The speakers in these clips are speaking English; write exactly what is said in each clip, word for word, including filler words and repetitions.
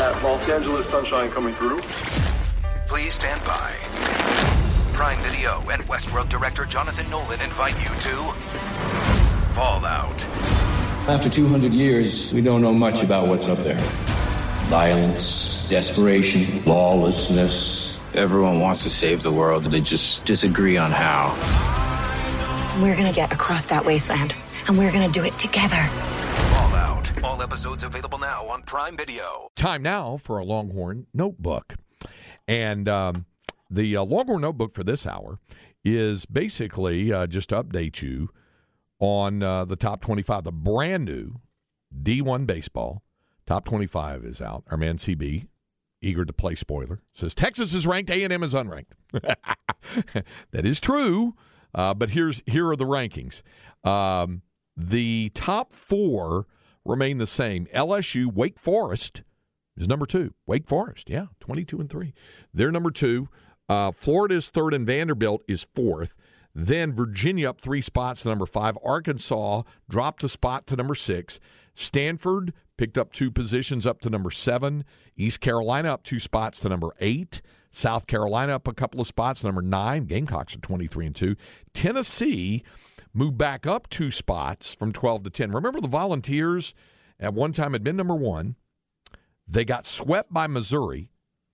that Los Angeles sunshine coming through. Please stand by. Prime Video and Westworld director Jonathan Nolan invite you to Fallout. After two hundred years, we don't know much about what's up there. Violence, desperation, lawlessness. Everyone wants to save the world, they just disagree on how. We're gonna get across that wasteland, and we're gonna do it together. Fallout. All episodes available now on Prime Video. Time now for a Longhorn Notebook. And um, the uh, Longhorn Notebook for this hour is basically uh, just to update you on uh, the top twenty-five. The brand new D one baseball top twenty-five is out. Our man C B, eager to play spoiler, says Texas is ranked, A and M is unranked. That is true, uh, but here's here are the rankings. Um, the top four remain the same. L S U, Wake Forest is number two. Wake Forest, yeah, twenty-two and three. They're number two. Uh, Florida is third, and Vanderbilt is fourth. Then Virginia up three spots to number five. Arkansas dropped a spot to number six. Stanford picked up two positions up to number seven. East Carolina up two spots to number eight. South Carolina up a couple of spots to number nine. Gamecocks are twenty-three and two. Tennessee moved back up two spots from twelve to ten. Remember the Volunteers at one time had been number one. They got swept by Missouri,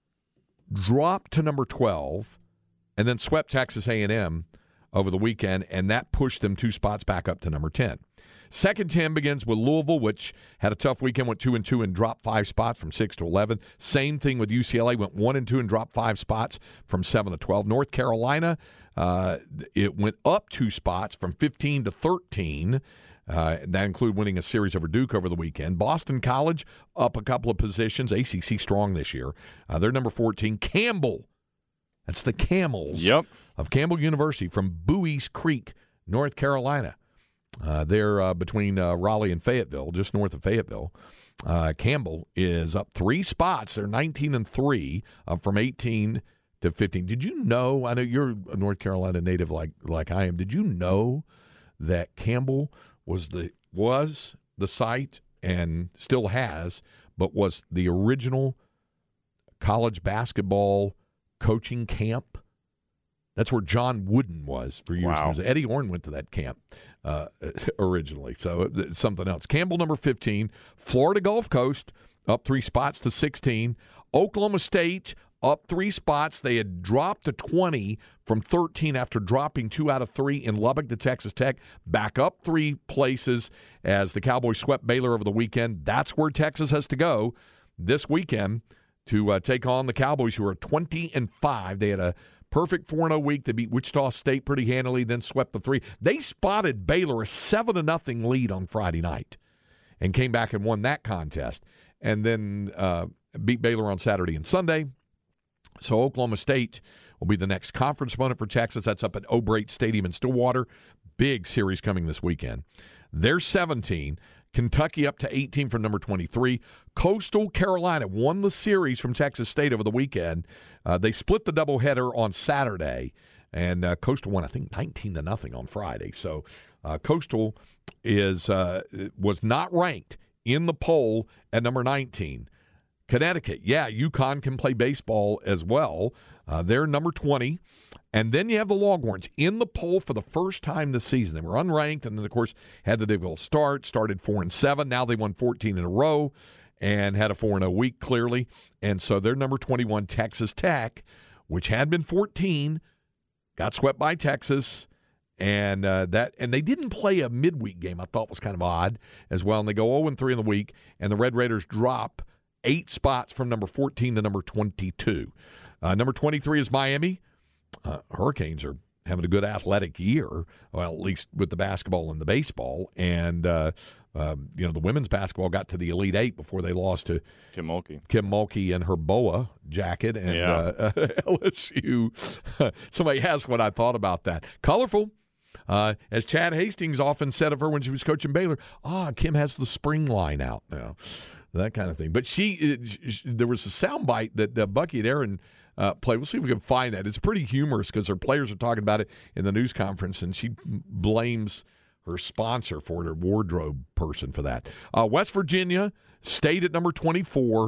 dropped to number twelve, and then swept Texas A and M over the weekend, and that pushed them two spots back up to number ten. Second ten begins with Louisville, which had a tough weekend, went two and two and dropped five spots from six to eleven. Same thing with U C L A, went one and two and dropped five spots from seven to twelve. North Carolina, uh, it went up two spots from fifteen to thirteen. Uh, that included winning a series over Duke over the weekend. Boston College up a couple of positions. A C C strong this year. Uh, they're number fourteen. Campbell, that's the Camels yep. of Campbell University from Bowie's Creek, North Carolina. Uh, they're uh, between uh, Raleigh and Fayetteville, just north of Fayetteville. Uh, Campbell is up three spots. They're nineteen and three, up from eighteen to fifteen. Did you know? I know you're a North Carolina native like like I am. Did you know that Campbell was the was the site and still has, but was the original college basketball coaching camp? That's where John Wooden was for years. Wow. Eddie Orr went to that camp uh, originally, so it's something else. Campbell, number fifteen. Florida Gulf Coast, up three spots to sixteen. Oklahoma State, up three spots. They had dropped to twenty from thirteen after dropping two out of three in Lubbock to Texas Tech. Back up three places as the Cowboys swept Baylor over the weekend. That's where Texas has to go this weekend to uh, take on the Cowboys, who are twenty and five. They had a perfect four and oh week. They beat Wichita State pretty handily, then swept the three. They spotted Baylor a seven to nothing lead on Friday night and came back and won that contest, and then uh, beat Baylor on Saturday and Sunday. So Oklahoma State will be the next conference opponent for Texas. That's up at O'Brate Stadium in Stillwater. Big series coming this weekend. They're seventeen. Kentucky up to eighteen from number twenty-three. Coastal Carolina won the series from Texas State over the weekend. Uh, they split the doubleheader on Saturday, and uh, Coastal won, I think, nineteen to nothing on Friday. So uh, Coastal is uh, was not ranked in the poll at number nineteen. Connecticut, yeah, UConn can play baseball as well. Uh, they're number twenty. And then you have the Longhorns in the poll for the first time this season. They were unranked, and then, of course, had the difficult start, started four and seven. Now they won fourteen in a row and had a four and oh week, clearly. And so they're number twenty-one. Texas Tech, which had been fourteen, got swept by Texas. And uh, that, and they didn't play a midweek game. I thought was kind of odd as well. And they go oh and three in the week, and the Red Raiders drop eight spots from number fourteen to number twenty-two. Uh, number twenty-three is Miami. Uh, Hurricanes are having a good athletic year, well, at least with the basketball and the baseball. And, uh, uh, you know, the women's basketball got to the Elite Eight before they lost to Kim Mulkey. Kim Mulkey in her boa jacket. And yeah. uh, uh, L S U, somebody asked what I thought about that. Colorful. Uh, as Chad Hastings often said of her when she was coaching Baylor, ah, Kim has the spring line out now. That kind of thing. But she, she there was a soundbite that uh, Bucky and Aaron uh, played. We'll see if we can find that. It's pretty humorous because her players are talking about it in the news conference, and she blames her sponsor for it, her wardrobe person for that. Uh, West Virginia stayed at number twenty-four,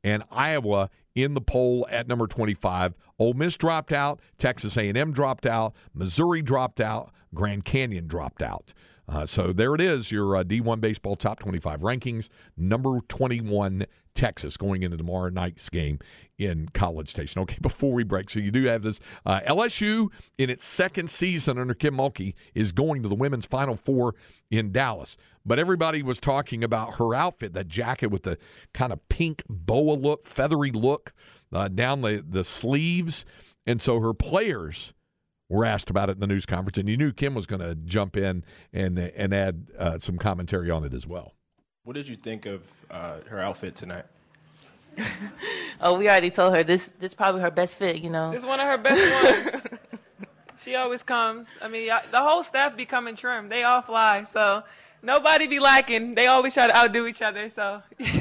and Iowa in the poll at number twenty-five. Ole Miss dropped out. Texas A and M dropped out. Missouri dropped out. Grand Canyon dropped out. Uh, so there it is, your uh, D one Baseball Top twenty-five rankings. Number twenty-one, Texas, going into tomorrow night's game in College Station. Okay, before we break, so you do have this. Uh, L S U, in its second season under Kim Mulkey, is going to the women's Final Four in Dallas. But everybody was talking about her outfit, that jacket with the kind of pink boa look, feathery look uh, down the, the sleeves. And so her players were asked about it in the news conference, and you knew Kim was going to jump in and and add uh, some commentary on it as well. What did you think of uh, her outfit tonight? Oh, we already told her this. This is probably her best fit. You know, This is one of her best ones. She always comes. I mean, y'all- the whole staff be coming trim. They all fly, so nobody be lacking. They always try to outdo each other. So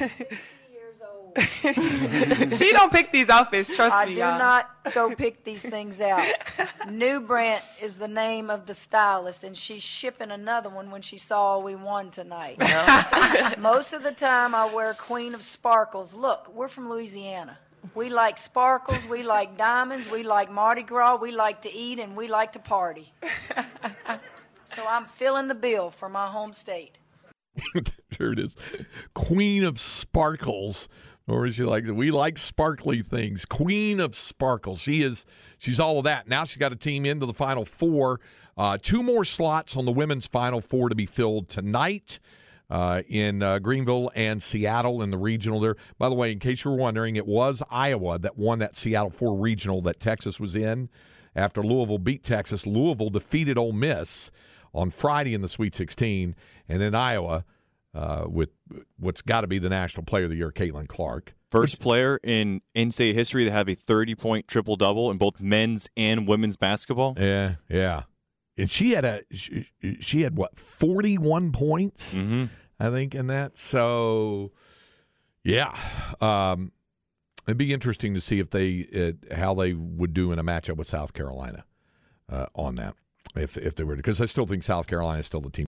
she don't pick these outfits. Trust I me, do y'all. not go pick these things out. New Brent is the name of the stylist, and she's shipping another one when she saw we won tonight. Most of the time, I wear Queen of Sparkles. Look, we're from Louisiana. We like sparkles, we like diamonds, we like Mardi Gras, we like to eat, and we like to party. So I'm filling the bill for my home state. There it is. Queen of Sparkles. Or as you like, we like sparkly things. Queen of Sparkles. She is, she's all of that. Now she's got a team into the Final Four. Uh, two more slots on the women's Final Four to be filled tonight uh, in uh, Greenville and Seattle in the regional there. By the way, in case you were wondering, it was Iowa that won that Seattle four regional that Texas was in. After Louisville beat Texas, Louisville defeated Ole Miss on Friday in the Sweet sixteen. And in Iowa, Uh, with what's got to be the National Player of the Year, Caitlin Clark. First player in N C A A history to have a thirty-point triple-double in both men's and women's basketball. Yeah, yeah. And she had, a she, she had what, forty-one points, mm-hmm. I think, in that. So, yeah. Um, it'd be interesting to see if they uh, how they would do in a matchup with South Carolina uh, on that, if if they were, because I still think South Carolina is still the team.